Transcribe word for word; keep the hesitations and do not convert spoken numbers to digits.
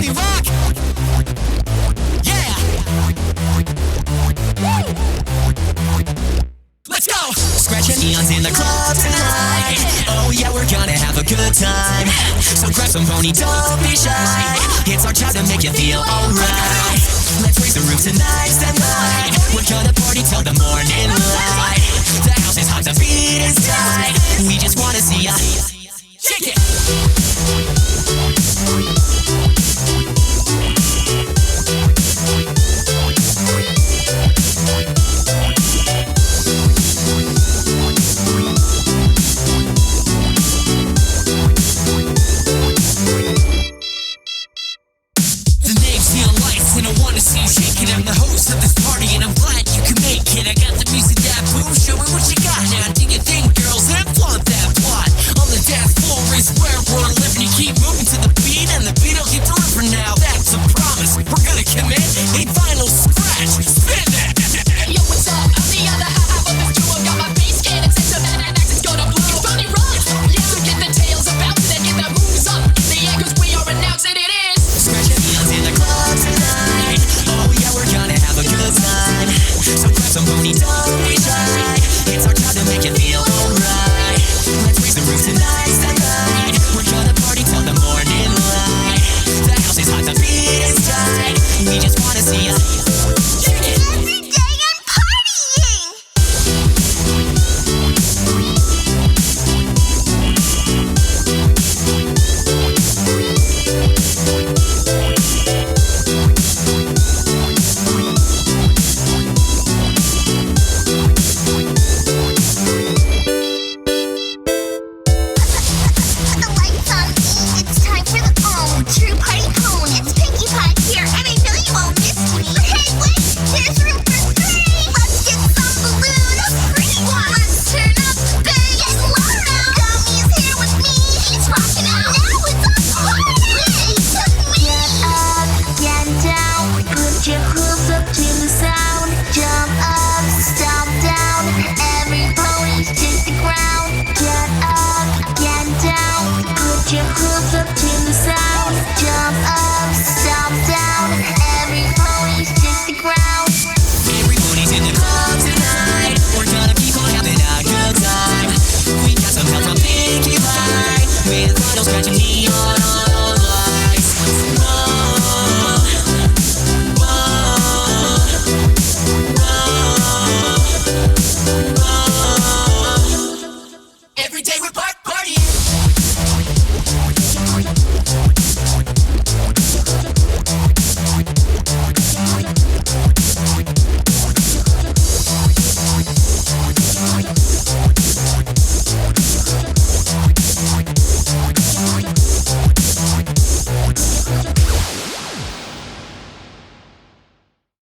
Pony rock. Yeah. Let's go. Scratching neons in the club tonight. Oh yeah, we're gonna have a good time. So grab some pony, don't be shy. It's our job to make you feel alright. Let's raise the roof tonight, tonight. We're gonna party till the morning light. The house is hot, the beat is tight. We just wanna see ya shake it. And I wanna see you shaking. I'm the host of this party and I'm glad you can make it. I got the music that boom, show me what you got now. Do you think, girls, and flaunt that plot? On the dance floor is where we're living. You keep moving to the beat and the beat will keep delivering now. That's a promise, we're gonna commit a final scratch. Spin that. Yo, what's up? I'm the other half of this duo. Got my bass cannon set to that and accent's gonna blow. Funny rock, yeah, so get the tails about it and get the moves up in the air, cause we are announcing it is Scratching neons in the club tonight. Oh yeah, we're gonna have a good time. So grab some pony, don't be shy. It's our time to make you feel alright. Let's raise the roof tonight, tonight. We're gonna party till the morning light. The house is hot, the beat is tight. We just wanna see ya shake it. Every day I'm partying. The lights on me. It's time for the own true party cone. It's Pinkie Pie here, and I know you won't miss me. But hey, wait, there's room for three. Let's get some balloons, pretty one. Let's turn up the bass, get loud. Gummy's here with me. He's rocking out. Now it's a party. Listen to me. Get up, get down, put your hooves up to the sound. Jump up, stomp down, every pony hit the ground. Get up, get down, put your hooves up to the sound. Jump up, stomp down, every pony hit the ground. Everybody's in the club tonight. We're gonna keep on having a good time. We got some help from Pinkie Pie with vinyl scratching neon on.